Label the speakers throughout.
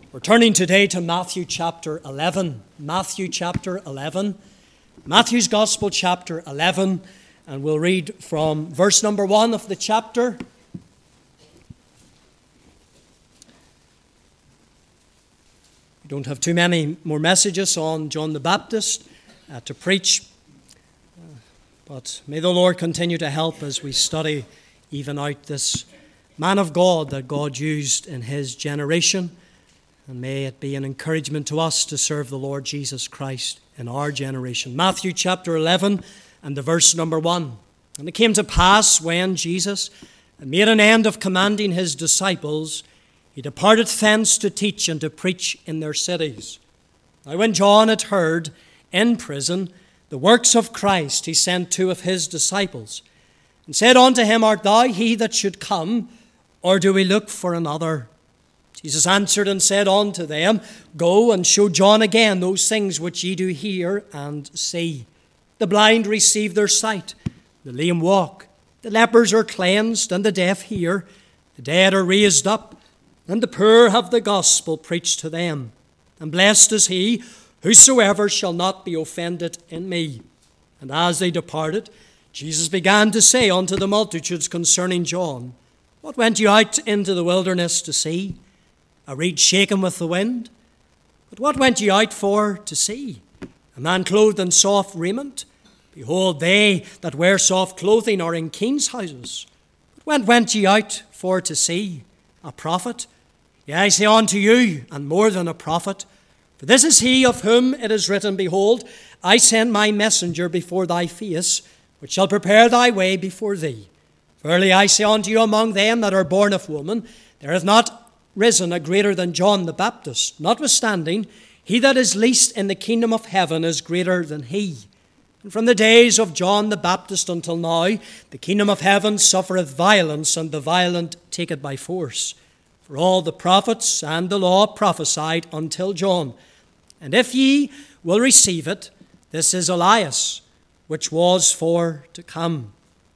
Speaker 1: We're turning today to Matthew chapter 11. Matthew chapter 11. Matthew's Gospel chapter 11. And we'll read from verse number 1 of the chapter. We don't have too many more messages on John the Baptist to preach. But may the Lord continue to help as we study even out this man of God that God used in his generation. And may it be an encouragement to us to serve the Lord Jesus Christ in our generation. Matthew chapter 11 and the verse number 1. And it came to pass when Jesus had made an end of commanding his disciples, he departed thence to teach and to preach in their cities. Now when John had heard in prison the works of Christ, he sent two of his disciples, and said unto him, Art thou he that should come, or do we look for another? Jesus answered and said unto them, Go and show John again those things which ye do hear and see. The blind receive their sight, the lame walk, the lepers are cleansed, and the deaf hear, the dead are raised up, and the poor have the gospel preached to them. And blessed is he whosoever shall not be offended in me. And as they departed, Jesus began to say unto the multitudes concerning John, What went you out into the wilderness to see? A reed shaken with the wind? But what went ye out for to see? A man clothed in soft raiment? Behold, they that wear soft clothing are in kings' houses. But when went ye out for to see? A prophet? Yea, I say unto you, and more than a prophet. For this is he of whom it is written, Behold, I send my messenger before thy face, which shall prepare thy way before thee. Verily I say unto you, among them that are born of woman, there hath not risen a greater than John the Baptist. Notwithstanding, he that is least in the kingdom of heaven is greater than he. And from the days of John the Baptist until now, the kingdom of heaven suffereth violence, and the violent take it by force. For all the prophets and the law prophesied until John. And if ye will receive it, this is Elias, which was for to come.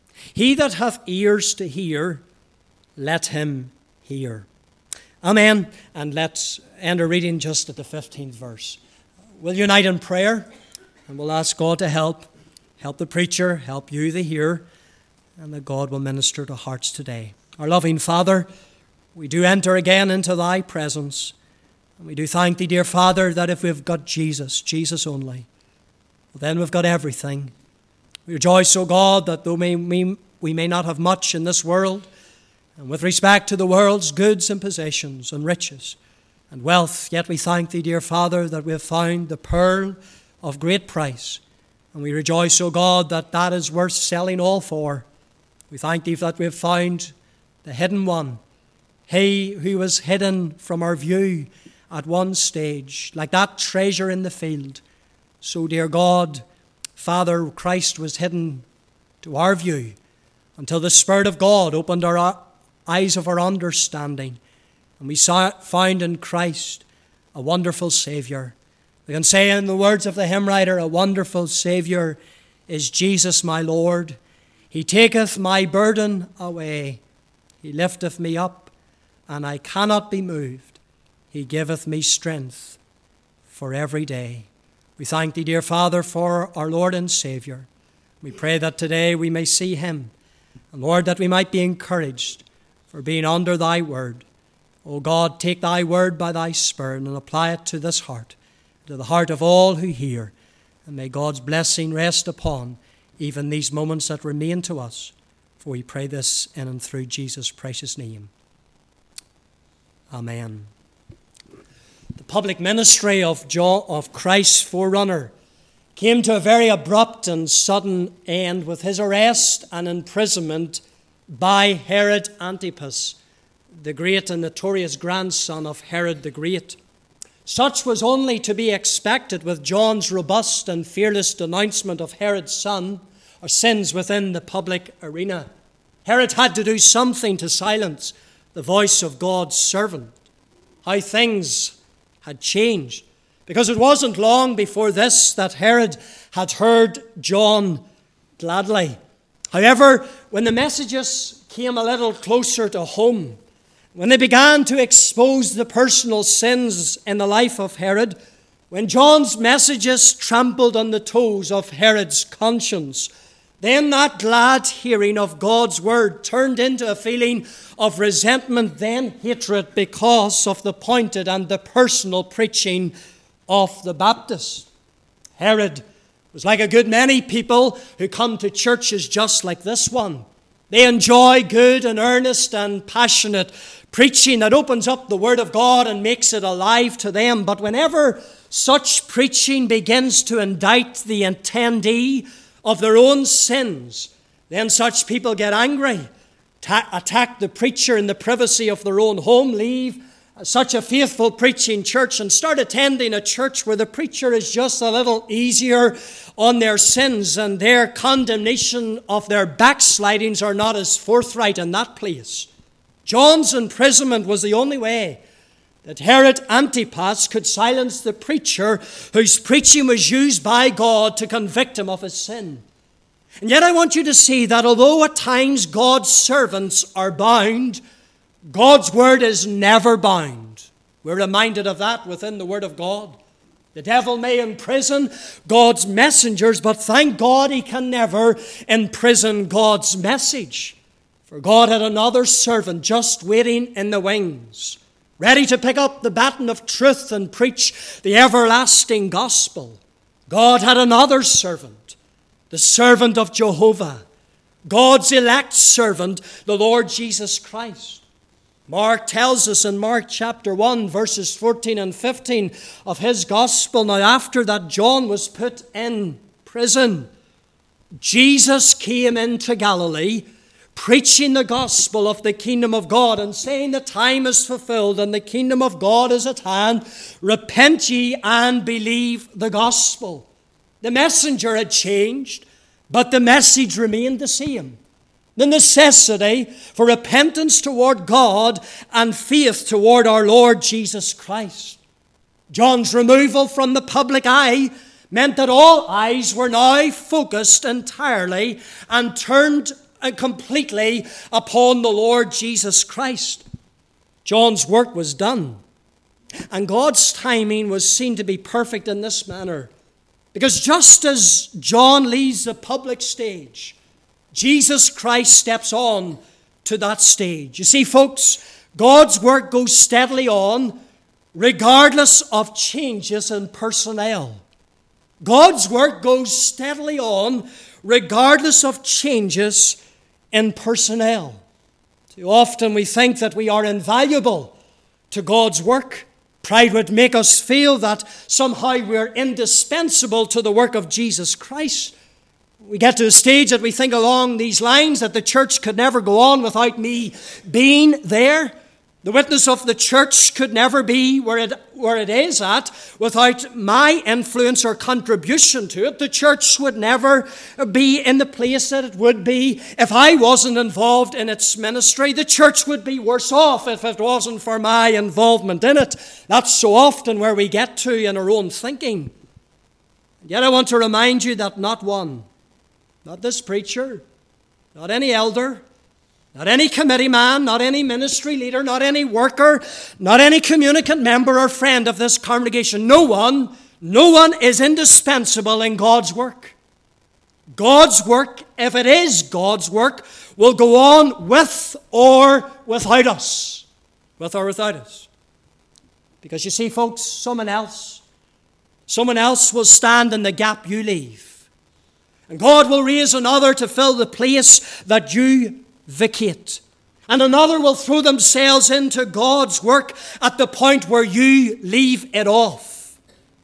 Speaker 1: He that hath ears to hear, let him hear. Amen. And let's end our reading just at the 15th verse. We'll unite in prayer, and we'll ask God to help the preacher, help you, the hearer, and that God will minister to hearts today. Our loving Father, we do enter again into thy presence, and we do thank thee, dear Father, that if we've got Jesus, Jesus only, well, then we've got everything. We rejoice, O God, that though we may not have much in this world, and with respect to the world's goods and possessions and riches and wealth, yet we thank thee, dear Father, that we have found the pearl of great price. And we rejoice, O God, that that is worth selling all for. We thank thee that we have found the hidden one, he who was hidden from our view at one stage, like that treasure in the field. So, dear God, Father, Christ was hidden to our view until the Spirit of God opened our eyes of our understanding, and we found in Christ a wonderful Savior. We can say in the words of the hymn writer, a wonderful Savior is Jesus my Lord. He taketh my burden away. He lifteth me up, and I cannot be moved. He giveth me strength for every day. We thank thee, dear Father, for our Lord and Savior. We pray that today we may see him, and Lord, that we might be encouraged for being under thy word. O God, take thy word by thy Spirit and apply it to this heart, to the heart of all who hear. And may God's blessing rest upon even these moments that remain to us. For we pray this in and through Jesus' precious name. Amen. The public ministry of Christ's forerunner came to a very abrupt and sudden end with his arrest and imprisonment by Herod Antipas, the great and notorious grandson of Herod the Great. Such was only to be expected with John's robust and fearless denouncement of Herod's sins within the public arena. Herod had to do something to silence the voice of God's servant. How things had changed. Because it wasn't long before this that Herod had heard John gladly. However, when the messages came a little closer to home, when they began to expose the personal sins in the life of Herod, when John's messages trampled on the toes of Herod's conscience, then that glad hearing of God's word turned into a feeling of resentment, then hatred, because of the pointed and the personal preaching of the Baptist. Herod was like a good many people who come to churches just like this one. They enjoy good and earnest and passionate preaching that opens up the Word of God and makes it alive to them. But whenever such preaching begins to indict the attendee of their own sins, then such people get angry, attack the preacher in the privacy of their own home, leave such a faithful preaching church and start attending a church where the preacher is just a little easier on their sins and their condemnation of their backslidings are not as forthright in that place. John's imprisonment was the only way that Herod Antipas could silence the preacher whose preaching was used by God to convict him of his sin. And yet I want you to see that although at times God's servants are bound, God's word is never bound. We're reminded of that within the Word of God. The devil may imprison God's messengers, but thank God he can never imprison God's message. For God had another servant just waiting in the wings, ready to pick up the baton of truth and preach the everlasting gospel. God had another servant, the servant of Jehovah, God's elect servant, the Lord Jesus Christ. Mark tells us in Mark chapter 1, verses 14 and 15 of his gospel, now after that John was put in prison, Jesus came into Galilee, preaching the gospel of the kingdom of God and saying the time is fulfilled and the kingdom of God is at hand. Repent ye and believe the gospel. The messenger had changed, but the message remained the same. The necessity for repentance toward God and faith toward our Lord Jesus Christ. John's removal from the public eye meant that all eyes were now focused entirely and turned completely upon the Lord Jesus Christ. John's work was done, and God's timing was seen to be perfect in this manner, because just as John leaves the public stage, Jesus Christ steps on to that stage. You see, folks, God's work goes steadily on regardless of changes in personnel. God's work goes steadily on regardless of changes in personnel. Too often we think that we are invaluable to God's work. Pride would make us feel that somehow we're indispensable to the work of Jesus Christ. We get to a stage that we think along these lines that the church could never go on without me being there. The witness of the church could never be where it is at without my influence or contribution to it. The church would never be in the place that it would be if I wasn't involved in its ministry. The church would be worse off if it wasn't for my involvement in it. That's so often where we get to in our own thinking. Yet I want to remind you that not one, not this preacher, not any elder, not any committee man, not any ministry leader, not any worker, not any communicant member or friend of this congregation. No one is indispensable in God's work. God's work, if it is God's work, will go on with or without us. With or without us. Because you see, folks, someone else will stand in the gap you leave. And God will raise another to fill the place that you vacate. And another will throw themselves into God's work at the point where you leave it off.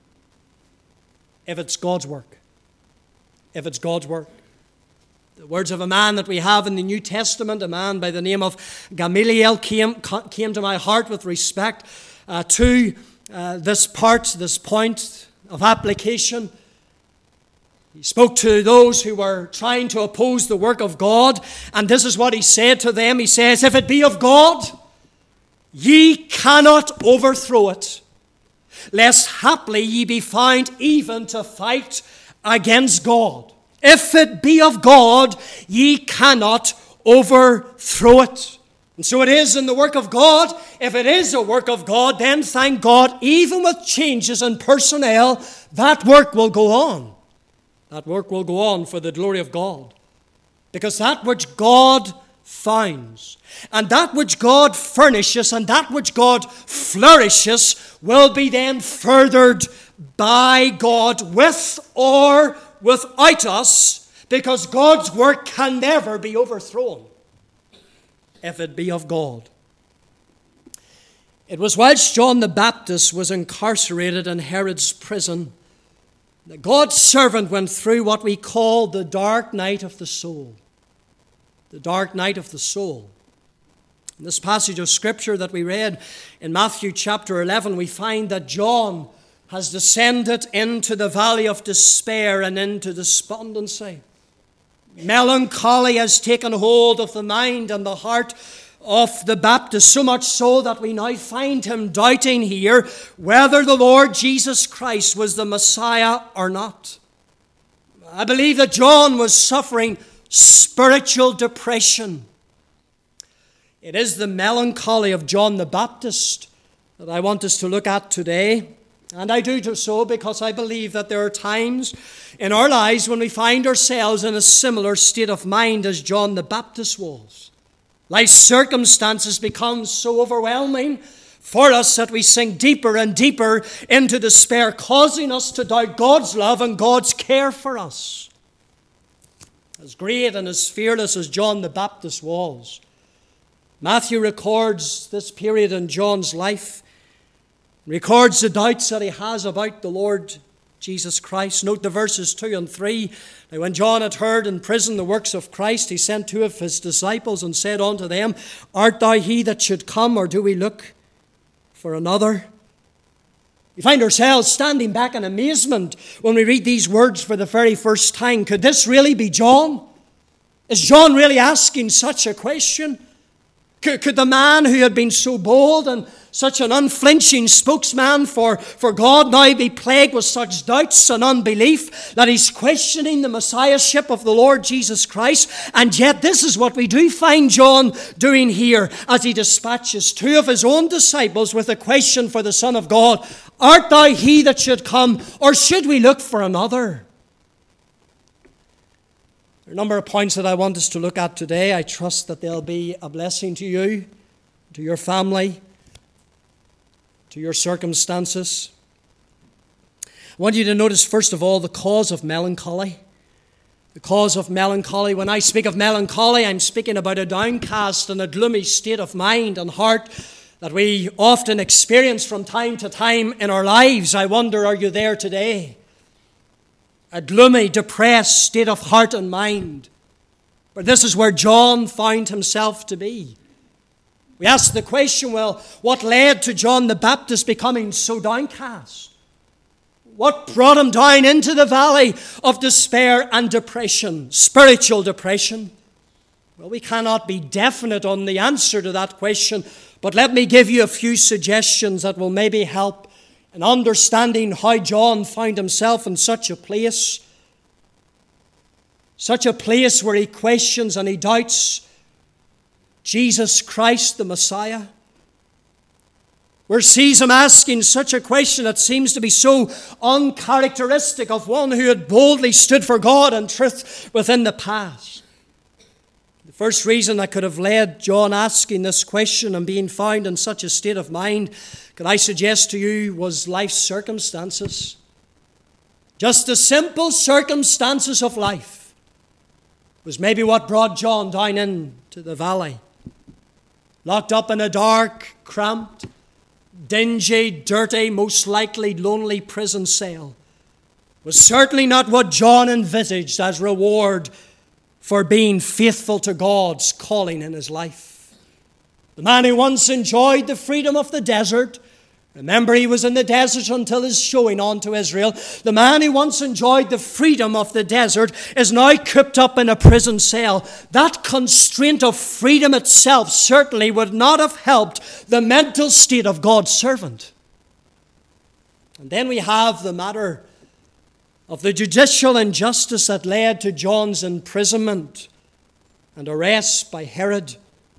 Speaker 1: If it's God's work. If it's God's work. The words of a man that we have in the New Testament, a man by the name of Gamaliel, came to my heart with respect to this point of application. He spoke to those who were trying to oppose the work of God, and this is what he said to them. He says, if it be of God, ye cannot overthrow it, lest haply ye be found even to fight against God. If it be of God, ye cannot overthrow it. And so it is in the work of God. If it is a work of God, then thank God, even with changes in personnel, that work will go on. That work will go on for the glory of God. Because that which God founds, and that which God furnishes, and that which God flourishes will be then furthered by God with or without us, because God's work can never be overthrown if it be of God. It was whilst John the Baptist was incarcerated in Herod's prison that God's servant went through what we call the dark night of the soul. The dark night of the soul. In this passage of Scripture that we read in Matthew chapter 11, we find that John has descended into the valley of despair and into despondency. Melancholy has taken hold of the mind and the heart of the Baptist, so much so that we now find him doubting here whether the Lord Jesus Christ was the Messiah or not. I believe that John was suffering spiritual depression. It is the melancholy of John the Baptist that I want us to look at today. And I do so because I believe that there are times in our lives when we find ourselves in a similar state of mind as John the Baptist was. Life's circumstances become so overwhelming for us that we sink deeper and deeper into despair, causing us to doubt God's love and God's care for us. As great and as fearless as John the Baptist was, Matthew records this period in John's life, records the doubts that he has about the Lord Jesus Christ. Note the verses 2 and 3. Now when John had heard in prison the works of Christ, he sent 2 of his disciples and said unto them, Art thou he that should come, or do we look for another? We find ourselves standing back in amazement when we read these words for the very first time. Could this really be John? Is John really asking such a question? Could the man who had been so bold and such an unflinching spokesman for God now be plagued with such doubts and unbelief that he's questioning the Messiahship of the Lord Jesus Christ? And yet this is what we do find John doing here as he dispatches 2 of his own disciples with a question for the Son of God. Art thou he that should come, or should we look for another? There are a number of points that I want us to look at today. I trust that they'll be a blessing to you, to your family, to your circumstances. I want you to notice, first of all, the cause of melancholy. The cause of melancholy. When I speak of melancholy, I'm speaking about a downcast and a gloomy state of mind and heart that we often experience from time to time in our lives. I wonder, are you there today? A gloomy, depressed state of heart and mind. But this is where John found himself to be. We ask the question, well, what led to John the Baptist becoming so downcast? What brought him down into the valley of despair and depression, spiritual depression? Well, we cannot be definite on the answer to that question, but let me give you a few suggestions that will maybe help in understanding how John found himself in such a place where he questions and he doubts Jesus Christ, the Messiah, where sees him asking such a question that seems to be so uncharacteristic of one who had boldly stood for God and truth within the past. The first reason that could have led John asking this question and being found in such a state of mind, could I suggest to you, was life's circumstances. Just the simple circumstances of life was maybe what brought John down into the valley. Locked up in a dark, cramped, dingy, dirty, most likely lonely prison cell was certainly not what John envisaged as reward for being faithful to God's calling in his life. The man who once enjoyed the freedom of the desert, remember he was in the desert until his showing on to Israel. The man who once enjoyed the freedom of the desert is now cooped up in a prison cell. That constraint of freedom itself certainly would not have helped the mental state of God's servant. And then we have the matter of the judicial injustice that led to John's imprisonment and arrest by Herod.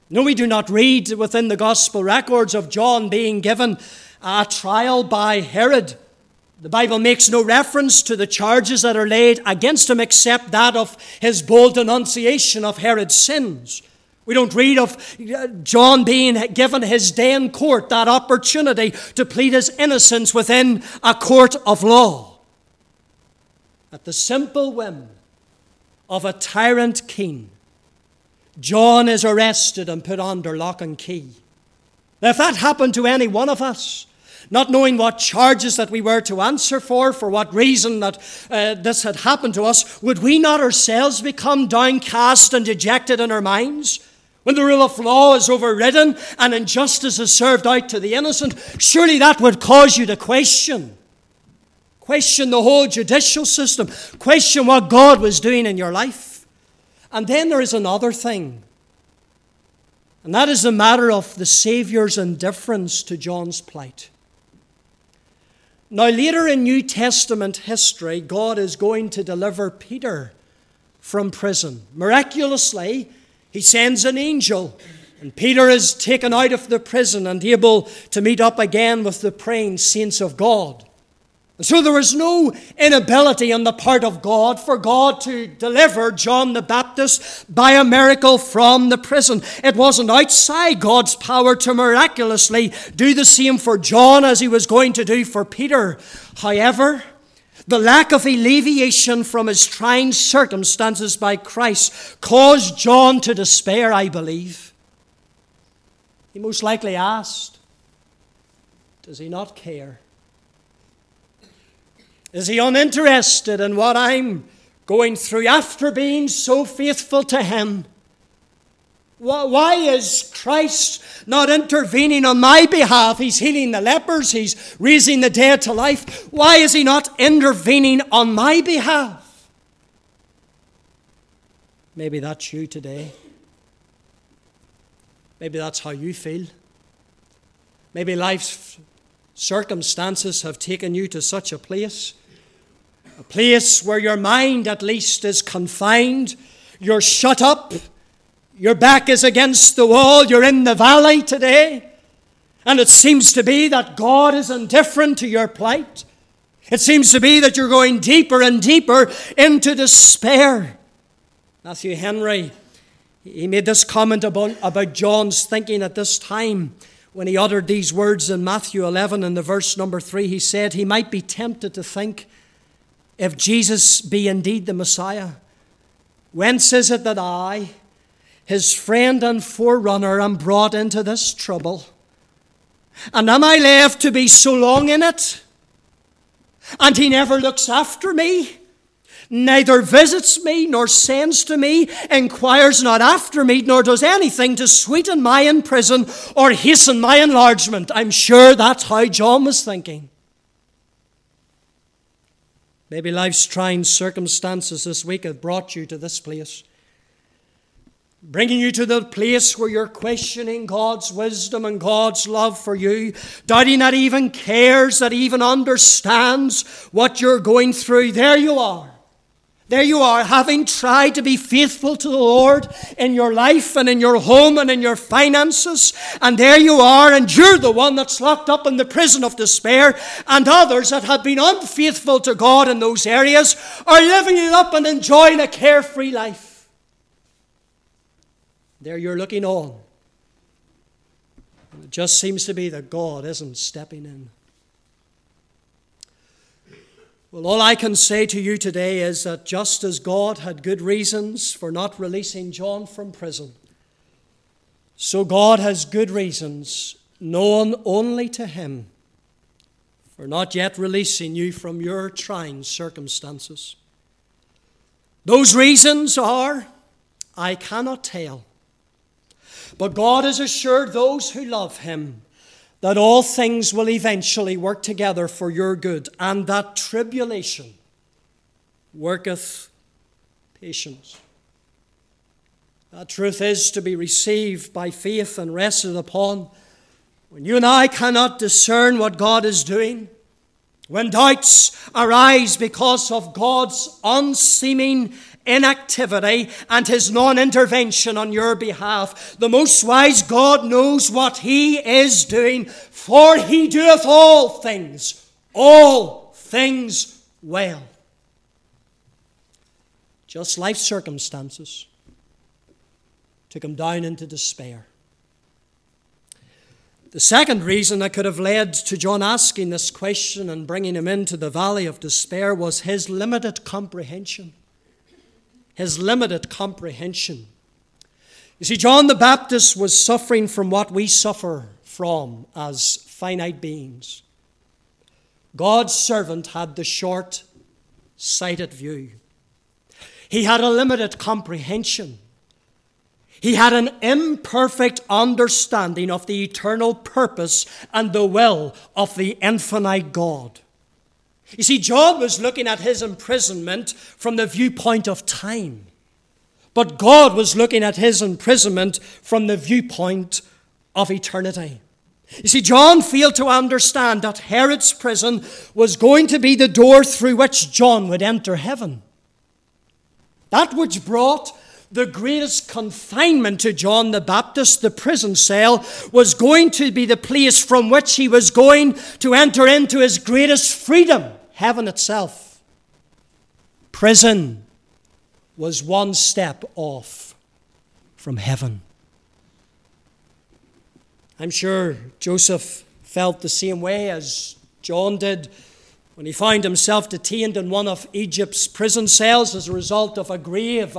Speaker 1: No, we do not read within the gospel records of John being given a trial by Herod. The Bible makes no reference to the charges that are laid against him except that of his bold denunciation of Herod's sins. We don't read of John being given his day in court, that opportunity to plead his innocence within a court of law. At the simple whim of a tyrant king, John is arrested and put under lock and key. Now, if that happened to any one of us, not knowing what charges that we were to answer for what reason that this had happened to us, would we not ourselves become downcast and dejected in our minds? When the rule of law is overridden and injustice is served out to the innocent, surely that would cause you to question the whole judicial system, question what God was doing in your life. And then there is another thing, and that is the matter of the Saviour's indifference to John's plight. Now, later in New Testament history, God is going to deliver Peter from prison. Miraculously, he sends an angel, and Peter is taken out of the prison and able to meet up again with the praying saints of God. And so there was no inability on the part of God for God to deliver John the Baptist by a miracle from the prison. It wasn't outside God's power to miraculously do the same for John as he was going to do for Peter. However, the lack of alleviation from his trying circumstances by Christ caused John to despair, I believe. He most likely asked, does he not care? Is he uninterested in what I'm going through after being so faithful to him? Why is Christ not intervening on my behalf? He's healing the lepers. He's raising the dead to life. Why is he not intervening on my behalf? Maybe that's you today. Maybe that's how you feel. Maybe life's circumstances have taken you to such a place where your mind at least is confined. You're shut up. Your back is against the wall. You're in the valley today. And it seems to be that God is indifferent to your plight. It seems to be that you're going deeper and deeper into despair. Matthew Henry, he made this comment about John's thinking at this time when he uttered these words in Matthew 11 in the verse number 3. He said he might be tempted to think, if Jesus be indeed the Messiah, whence is it that I, his friend and forerunner, am brought into this trouble? And am I left to be so long in it? And he never looks after me, neither visits me, nor sends to me, inquires not after me, nor does anything to sweeten my imprison or hasten my enlargement. I'm sure that's how John was thinking. Maybe life's trying circumstances this week have brought you to this place, bringing you to the place where you're questioning God's wisdom and God's love for you, doubting that He even cares, that He even understands what you're going through. There you are. There you are, having tried to be faithful to the Lord in your life and in your home and in your finances. And there you are, and you're the one that's locked up in the prison of despair. And others that have been unfaithful to God in those areas are living it up and enjoying a carefree life. There you're looking on. And it just seems to be that God isn't stepping in. Well, all I can say to you today is that just as God had good reasons for not releasing John from prison, so God has good reasons, known only to Him, for not yet releasing you from your trying circumstances. Those reasons are, I cannot tell. But God has assured those who love Him that all things will eventually work together for your good, and that tribulation worketh patience. That truth is to be received by faith and rested upon. When you and I cannot discern what God is doing, when doubts arise because of God's unseeming inactivity and his non-intervention on your behalf. The most wise God knows what he is doing, for he doeth all things well. Just life circumstances took him down into despair. The second reason that could have led to John asking this question and bringing him into the valley of despair was his limited comprehension. His limited comprehension. You see, John the Baptist was suffering from what we suffer from as finite beings. God's servant had the short-sighted view. He had a limited comprehension. He had an imperfect understanding of the eternal purpose and the will of the infinite God. You see, John was looking at his imprisonment from the viewpoint of time. But God was looking at his imprisonment from the viewpoint of eternity. You see, John failed to understand that Herod's prison was going to be the door through which John would enter heaven. That which brought the greatest confinement to John the Baptist, the prison cell, was going to be the place from which he was going to enter into his greatest freedom, heaven itself. Prison was one step off from heaven. I'm sure Joseph felt the same way as John did when he found himself detained in one of Egypt's prison cells as a result of a grave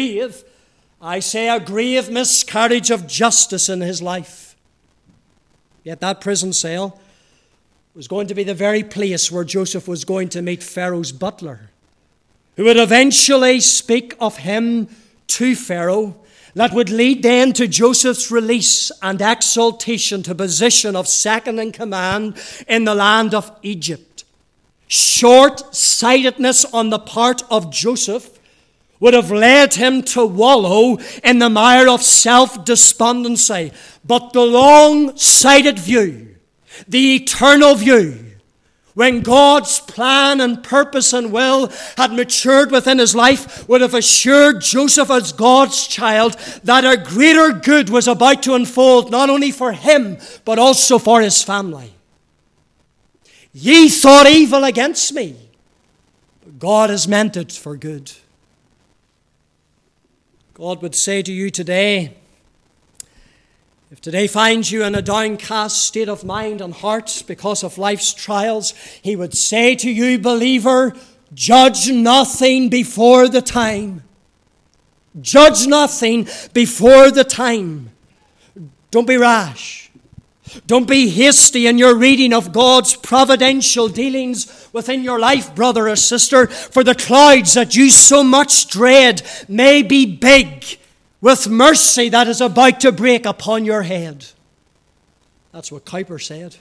Speaker 1: miscarriage of justice in his life. Yet that prison cell was going to be the very place where Joseph was going to meet Pharaoh's butler, who would eventually speak of him to Pharaoh, that would lead then to Joseph's release and exaltation to position of second in command in the land of Egypt. Short-sightedness on the part of Joseph would have led him to wallow in the mire of self-despondency. But the long-sighted view, the eternal view, when God's plan and purpose and will had matured within his life, would have assured Joseph as God's child that a greater good was about to unfold, not only for him, but also for his family. Ye thought evil against me, but God has meant it for good. God would say to you today, if today finds you in a downcast state of mind and heart because of life's trials, he would say to you, believer, judge nothing before the time. Judge nothing before the time. Don't be rash. Don't be hasty in your reading of God's providential dealings within your life, brother or sister, for the clouds that you so much dread may be big with mercy that is about to break upon your head. That's what Cowper said.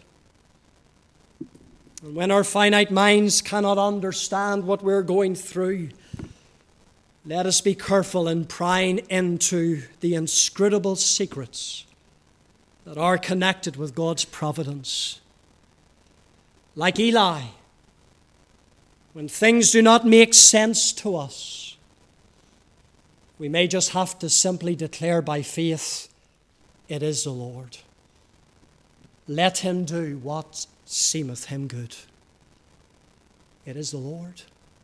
Speaker 1: And when our finite minds cannot understand what we're going through, let us be careful in prying into the inscrutable secrets that are connected with God's providence. Like Eli, when things do not make sense to us, we may just have to simply declare by faith, it is the Lord. Let him do what seemeth him good. It is the Lord.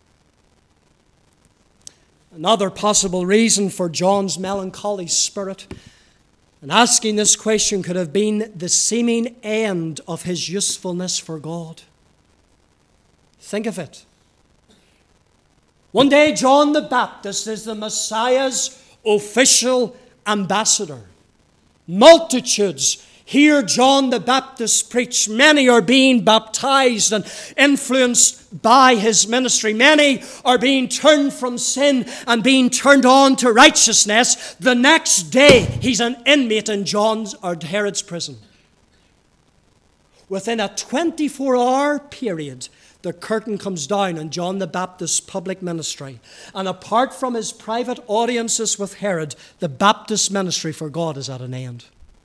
Speaker 1: Another possible reason for John's melancholy spirit and asking this question could have been the seeming end of his usefulness for God. Think of it. One day, John the Baptist is the Messiah's official ambassador. Multitudes hear John the Baptist preach. Many are being baptized and influenced by his ministry. Many are being turned from sin and being turned on to righteousness. The next day, he's an inmate in Herod's prison. Within a 24-hour period, the curtain comes down on John the Baptist's public ministry. And apart from his private audiences with Herod, the Baptist ministry for God is at an end.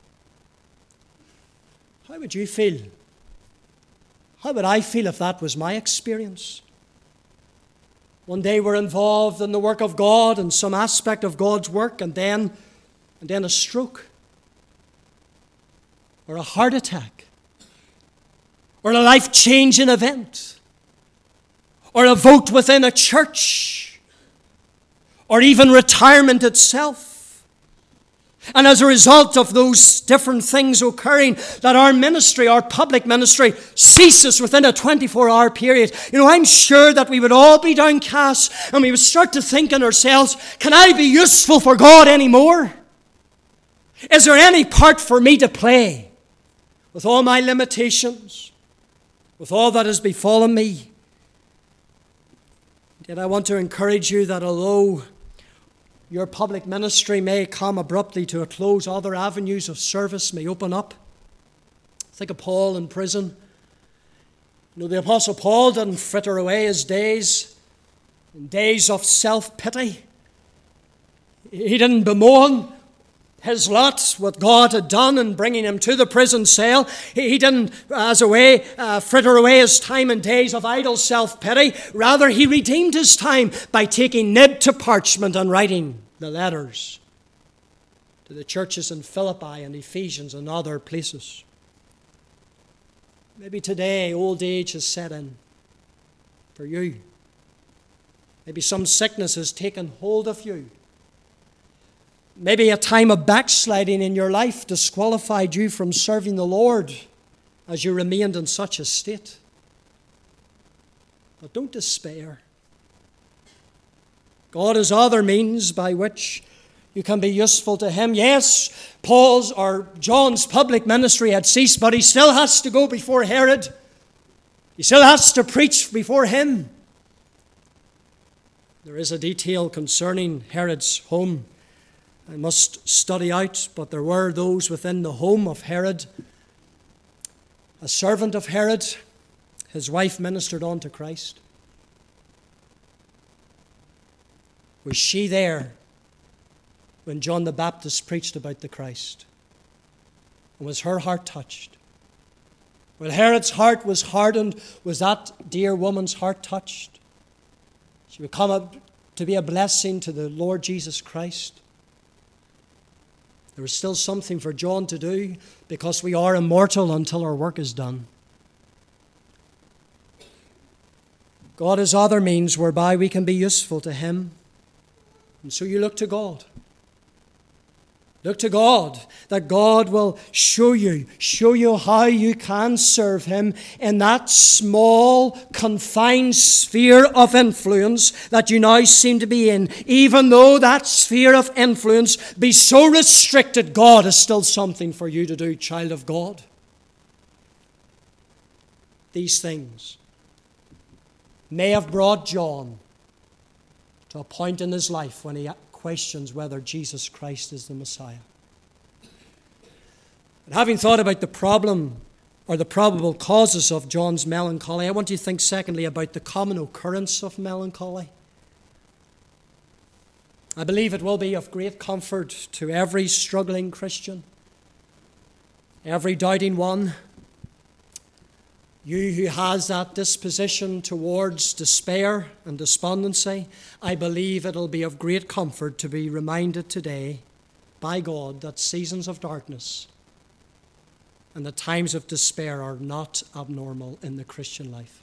Speaker 1: How would you feel? How would I feel if that was my experience? One day we're involved in the work of God and some aspect of God's work, and then a stroke, or a heart attack, or a life-changing event, or a vote within a church, or even retirement itself. And as a result of those different things occurring, that our ministry, our public ministry, ceases within a 24-hour period. I'm sure that we would all be downcast and we would start to think in ourselves, can I be useful for God anymore? Is there any part for me to play with all my limitations, with all that has befallen me? Yet I want to encourage you that although your public ministry may come abruptly to a close, other avenues of service may open up. Think of Paul in prison. The Apostle Paul didn't fritter away his days in days of self-pity. He didn't bemoan his lot, what God had done in bringing him to the prison cell. He didn't, fritter away his time in days of idle self-pity. Rather, he redeemed his time by taking nib to parchment and writing the letters to the churches in Philippi and Ephesians and other places. Maybe today old age has set in for you. Maybe some sickness has taken hold of you. Maybe a time of backsliding in your life disqualified you from serving the Lord as you remained in such a state. But don't despair. God has other means by which you can be useful to Him. Yes, Paul's or John's public ministry had ceased, but he still has to go before Herod. He still has to preach before him. There is a detail concerning Herod's home I must study out, but there were those within the home of Herod. A servant of Herod, his wife ministered unto Christ. Was she there when John the Baptist preached about the Christ? And was her heart touched? When Herod's heart was hardened, was that dear woman's heart touched? She would come up to be a blessing to the Lord Jesus Christ. There is still something for John to do because we are immortal until our work is done. God has other means whereby we can be useful to Him. And so you look to God. Look to God, that God will show you how you can serve Him in that small, confined sphere of influence that you now seem to be in. Even though that sphere of influence be so restricted, God has still something for you to do, child of God. These things may have brought John to a point in his life when he questions whether Jesus Christ is the Messiah. And having thought about the problem or the probable causes of John's melancholy, I want you to think secondly about the common occurrence of melancholy. I believe it will be of great comfort to every struggling Christian, every doubting one, you who has that disposition towards despair and despondency. I believe it'll be of great comfort to be reminded today by God that seasons of darkness and the times of despair are not abnormal in the Christian life.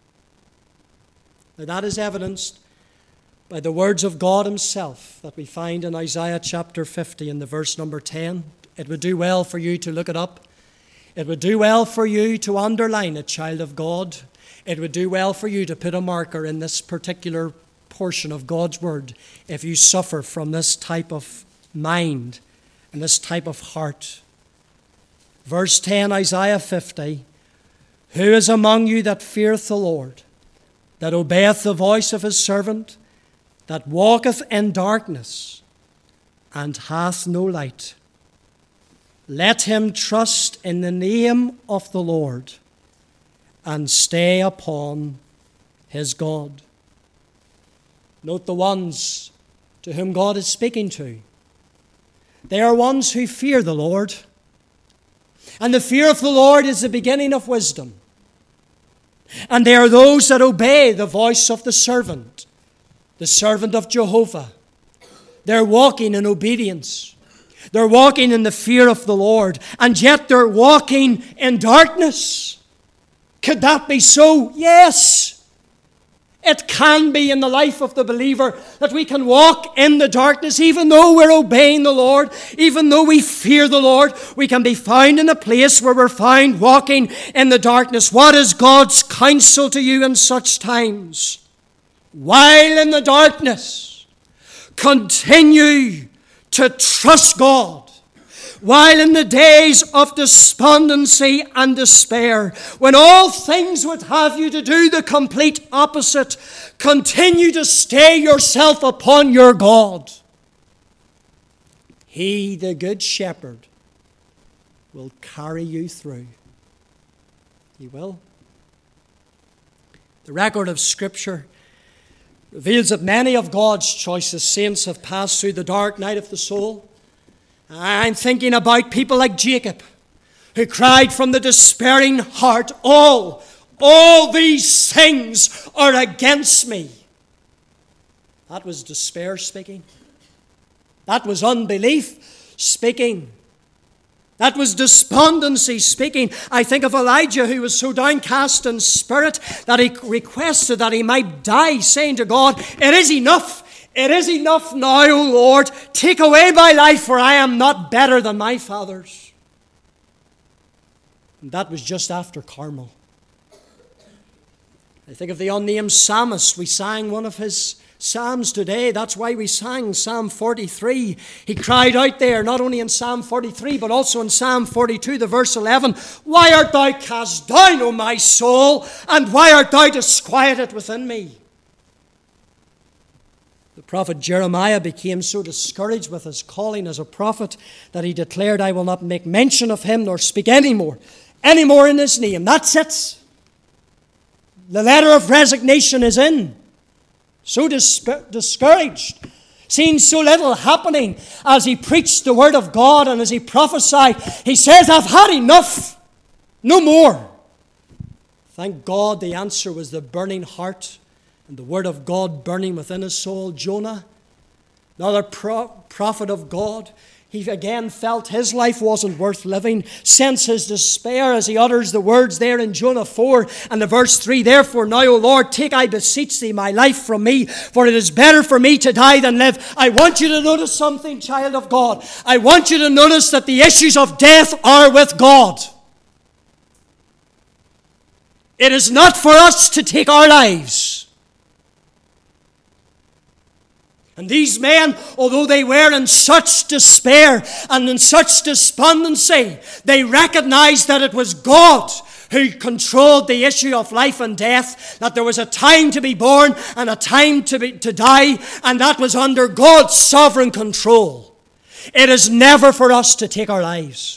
Speaker 1: Now that is evidenced by the words of God Himself that we find in Isaiah chapter 50 in the verse number 10. It would do well for you to look it up. It would do well for you to underline it, child of God. It would do well for you to put a marker in this particular portion of God's Word if you suffer from this type of mind and this type of heart. Verse 10, Isaiah 50, Who is among you that feareth the Lord, that obeyeth the voice of His servant, that walketh in darkness, and hath no light? Let him trust in the name of the Lord and stay upon his God. Note the ones to whom God is speaking to. They are ones who fear the Lord. And the fear of the Lord is the beginning of wisdom. And they are those that obey the voice of the servant. the servant of Jehovah. They're walking in obedience. They're walking in the fear of the Lord, and yet they're walking in darkness. Could that be so? Yes. It can be in the life of the believer that we can walk in the darkness even though we're obeying the Lord, even though we fear the Lord. We can be found in a place where we're found walking in the darkness. What is God's counsel to you in such times? While in the darkness, continue to trust God. While in the days of despondency and despair, when all things would have you to do the complete opposite, continue to stay yourself upon your God. He, the Good Shepherd, will carry you through. He will. The record of Scripture reveals that many of God's choicest saints have passed through the dark night of the soul. I'm thinking about people like Jacob, who cried from the despairing heart, all these things are against me. That was despair speaking. That was unbelief speaking. That was despondency speaking. I think of Elijah, who was so downcast in spirit that he requested that he might die, saying to God, "It is enough. It is enough now, O Lord. Take away my life, for I am not better than my fathers." And that was just after Carmel. I think of the unnamed psalmist. We sang one of his psalms today. That's why we sang Psalm 43. He cried out there, not only in Psalm 43, but also in Psalm 42, the verse 11, "Why art thou cast down, O my soul, and why art thou disquieted within me?" The prophet Jeremiah became so discouraged with his calling as a prophet that he declared, "I will not make mention of him nor speak any more in his name." That's it. The letter of resignation is in. So discouraged, seeing so little happening as he preached the word of God and as he prophesied. He says, "I've had enough. No more." Thank God the answer was the burning heart and the word of God burning within his soul. Jonah, another prophet of God, he again felt his life wasn't worth living. Sense his despair as he utters the words there in Jonah 4 and the verse 3. "Therefore now, O Lord, take, I beseech thee, my life from me, for it is better for me to die than live." I want you to notice something, child of God. I want you to notice that the issues of death are with God. It is not for us to take our lives. And these men, although they were in such despair and in such despondency, they recognized that it was God who controlled the issue of life and death, that there was a time to be born and a time to die, and that was under God's sovereign control. It is never for us to take our lives.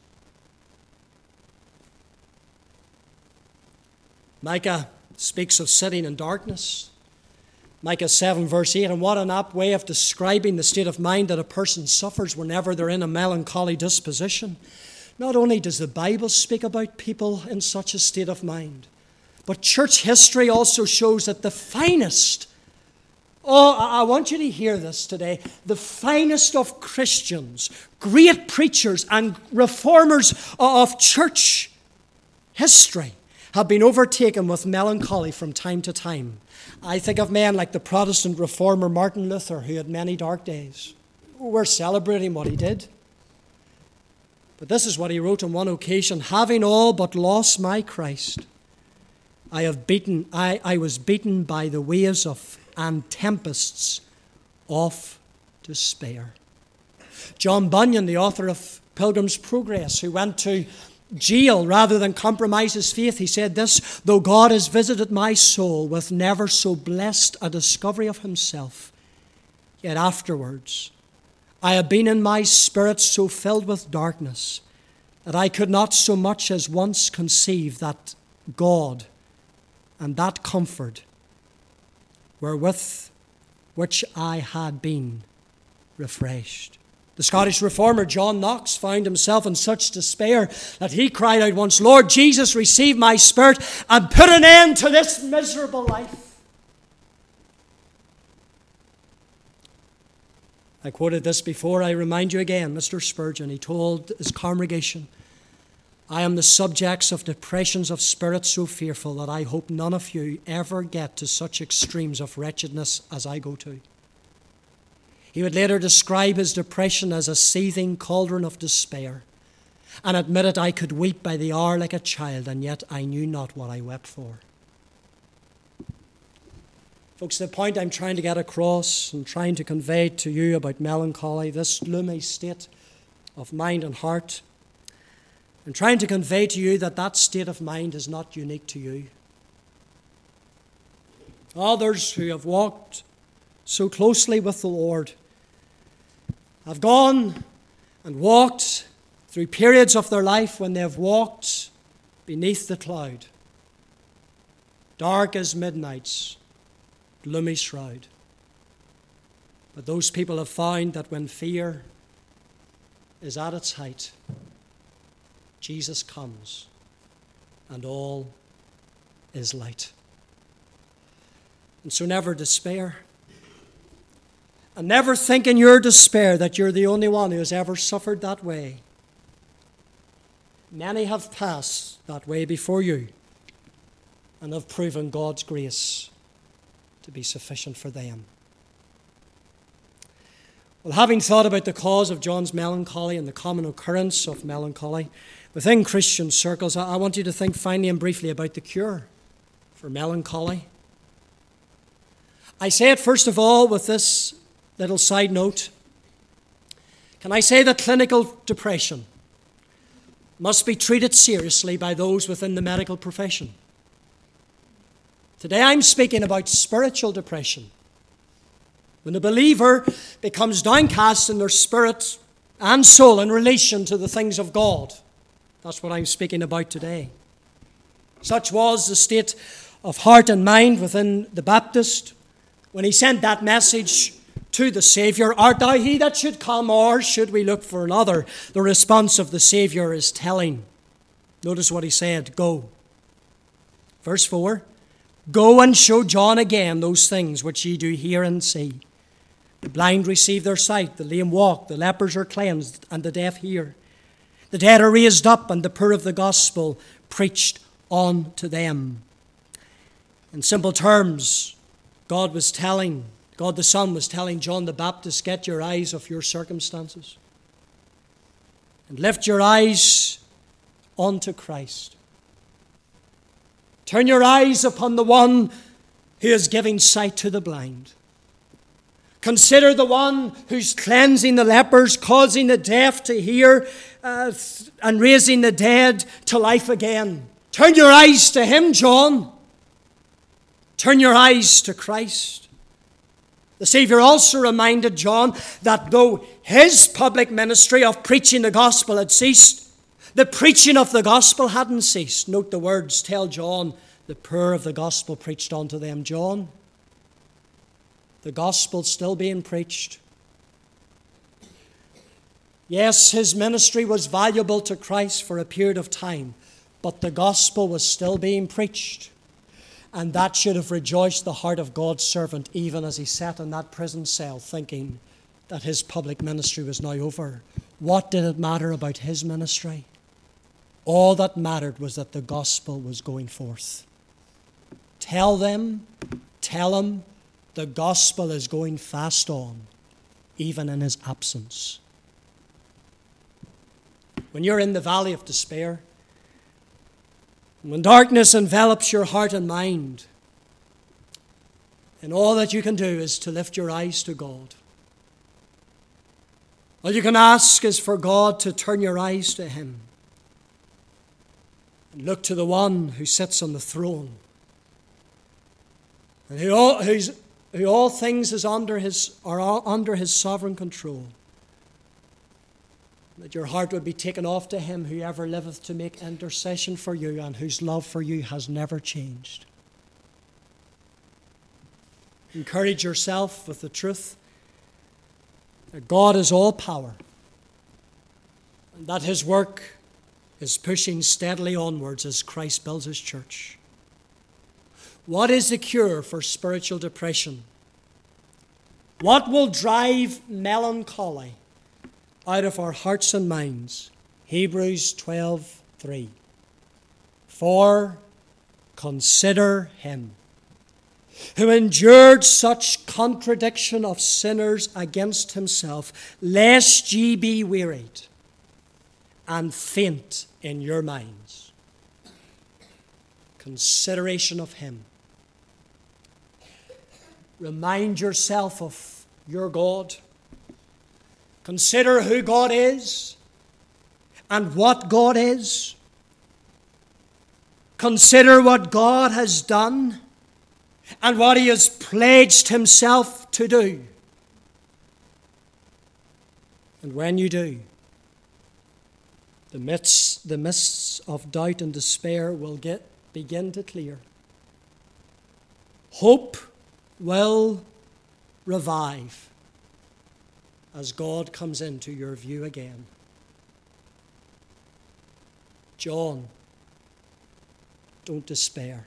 Speaker 1: Micah speaks of sitting in darkness. Micah 7 verse 8, and what an apt way of describing the state of mind that a person suffers whenever they're in a melancholy disposition. Not only does the Bible speak about people in such a state of mind, but church history also shows that the finest, I want you to hear this today, the finest of Christians, great preachers and reformers of church history have been overtaken with melancholy from time to time. I think of men like the Protestant reformer Martin Luther, who had many dark days. We're celebrating what he did. But this is what he wrote on one occasion: "Having all but lost my Christ, I was beaten by the waves and tempests of despair." John Bunyan, the author of Pilgrim's Progress, who went to jail rather than compromise his faith, he said this: "Though God has visited my soul with never so blessed a discovery of himself, yet afterwards I have been in my spirit so filled with darkness that I could not so much as once conceive that God and that comfort wherewith which I had been refreshed." The Scottish reformer John Knox found himself in such despair that he cried out once, "Lord Jesus, receive my spirit and put an end to this miserable life." I quoted this before. I remind you again, Mr. Spurgeon, he told his congregation, I am the subjects of depressions of spirit so fearful that I hope none of you ever get to such extremes of wretchedness as I go to. He would later describe his depression as a seething cauldron of despair, and admitted I could weep by the hour like a child, and yet I knew not what I wept for. Folks, the point I'm trying to get across and trying to convey to you about melancholy, this gloomy state of mind and heart, and trying to convey to you that that state of mind is not unique to you. Others who have walked so closely with the Lord have gone and walked through periods of their life when they have walked beneath the cloud, dark as midnight's gloomy shroud. But those people have found that when fear is at its height, Jesus comes and all is light. And so never despair. And never think in your despair that you're the only one who has ever suffered that way. Many have passed that way before you and have proven God's grace to be sufficient for them. Well, having thought about the cause of John's melancholy and the common occurrence of melancholy within Christian circles, I want you to think finally and briefly about the cure for melancholy. I say it first of all with this little side note. Can I say that clinical depression must be treated seriously by those within the medical profession? Today I'm speaking about spiritual depression. When a believer becomes downcast in their spirit and soul in relation to the things of God. That's what I'm speaking about today. Such was the state of heart and mind within the Baptist when he sent that message to the Savior, art thou he that should come, or should we look for another? The response of the Savior is telling. Notice what he said, go. Verse 4, go and show John again those things which ye do hear and see. The blind receive their sight, the lame walk, the lepers are cleansed, and the deaf hear. The dead are raised up, and the poor of the gospel preached unto them. In simple terms, God the Son was telling John the Baptist, get your eyes off your circumstances and lift your eyes onto Christ. Turn your eyes upon the one who is giving sight to the blind. Consider the one who's cleansing the lepers, causing the deaf to hear, and raising the dead to life again. Turn your eyes to him, John. Turn your eyes to Christ. The Savior also reminded John that though his public ministry of preaching the gospel had ceased, the preaching of the gospel hadn't ceased. Note the words, tell John, the poor of the gospel preached unto them. John, the gospel's still being preached. Yes, his ministry was valuable to Christ for a period of time, but the gospel was still being preached. And that should have rejoiced the heart of God's servant, even as he sat in that prison cell thinking that his public ministry was now over. What did it matter about his ministry? All that mattered was that the gospel was going forth. Tell him, the gospel is going fast on, even in his absence. When you're in the valley of despair, when darkness envelops your heart and mind, and all that you can do is to lift your eyes to God. All you can ask is for God to turn your eyes to him and look to the one who sits on the throne and who all things are under his sovereign control. That your heart would be taken off to him who ever liveth to make intercession for you and whose love for you has never changed. Encourage yourself with the truth that God is all power and that his work is pushing steadily onwards as Christ builds his church. What is the cure for spiritual depression? What will drive melancholy out of our hearts and minds? Hebrews 12:3. For consider him who endured such contradiction of sinners against himself, lest ye be wearied and faint in your minds. Consideration of him. Remind yourself of your God. Consider who God is and what God is. Consider what God has done and what he has pledged himself to do. And when you do, the mists of doubt and despair will begin to clear. Hope will revive as God comes into your view again. John, don't despair.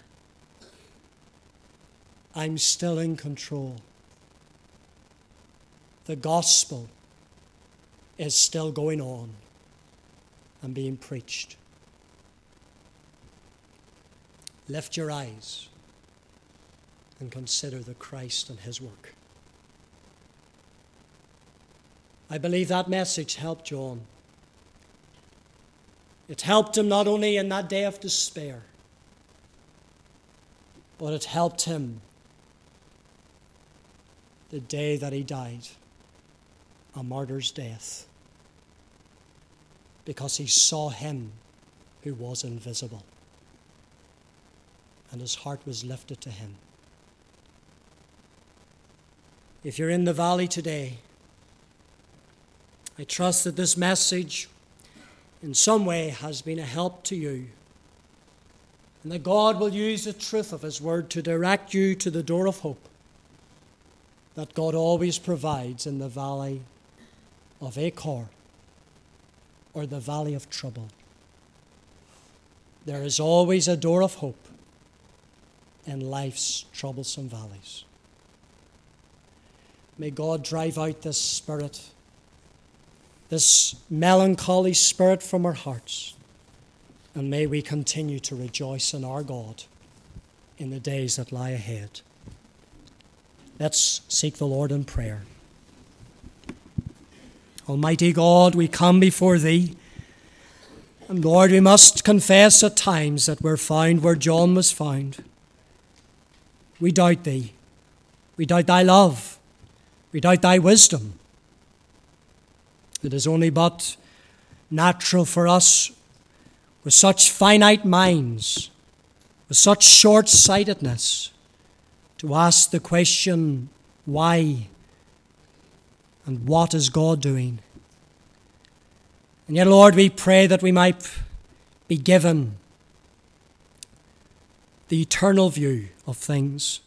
Speaker 1: I'm still in control. The gospel is still going on and being preached. Lift your eyes and consider the Christ and his work. I believe that message helped John. It helped him not only in that day of despair, but it helped him the day that he died, a martyr's death, because he saw him who was invisible, and his heart was lifted to him. If you're in the valley today, I trust that this message in some way has been a help to you, and that God will use the truth of his word to direct you to the door of hope that God always provides in the valley of Achor or the valley of trouble. There is always a door of hope in life's troublesome valleys. May God drive out this spirit, this melancholy spirit from our hearts, and may we continue to rejoice in our God in the days that lie ahead. Let's seek the Lord in prayer. Almighty God, we come before thee, and Lord, we must confess at times that we're found where John was found. We doubt thee. We doubt thy love. We doubt thy wisdom. It is only but natural for us, with such finite minds, with such short-sightedness, to ask the question, why and what is God doing? And yet, Lord, we pray that we might be given the eternal view of things.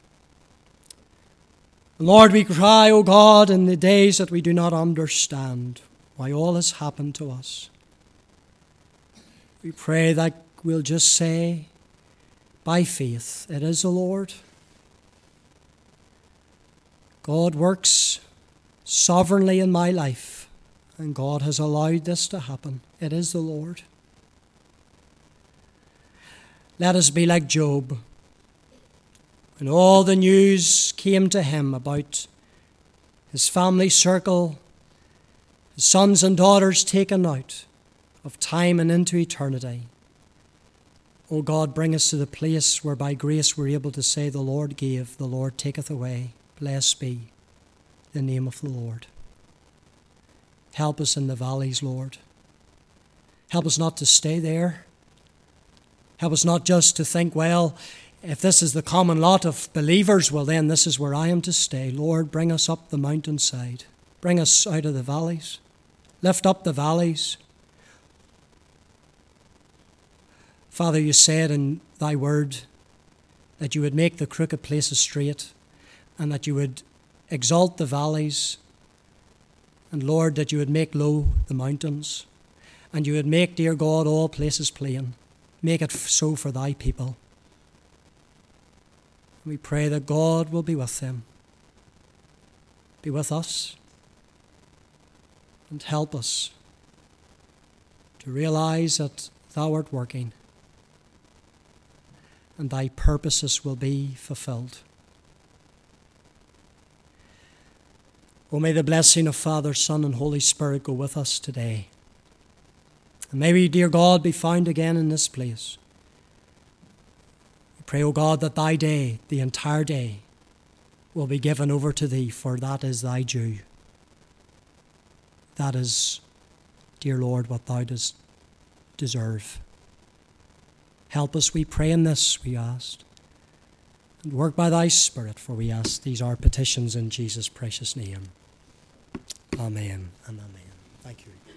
Speaker 1: And Lord, we cry, O God, in the days that we do not understand why all has happened to us. We pray that we'll just say, by faith, it is the Lord. God works sovereignly in my life, and God has allowed this to happen. It is the Lord. Let us be like Job. When all the news came to him about his family circle, his sons and daughters taken out of time and into eternity, O God, bring us to the place where by grace we're able to say, the Lord gave, the Lord taketh away. Blessed be the name of the Lord. Help us in the valleys, Lord. Help us not to stay there. Help us not just to think, well, if this is the common lot of believers, well then this is where I am to stay. Lord, bring us up the mountainside. Bring us out of the valleys. Lift up the valleys. Father, you said in thy word that you would make the crooked places straight, and that you would exalt the valleys, and Lord, that you would make low the mountains, and you would make, dear God, all places plain. Make it so for thy people. We pray that God will be with them. be with us and help us to realize that thou art working and thy purposes will be fulfilled. Oh, may the blessing of Father, Son, and Holy Spirit go with us today. And may we, dear God, be found again in this place. We pray, O God, that thy day, the entire day, will be given over to thee, for that is thy due. That is, dear Lord, what thou dost deserve. Help us, we pray in this, we ask. And work by thy Spirit, for we ask these our petitions in Jesus' precious name. Amen and amen. Thank you.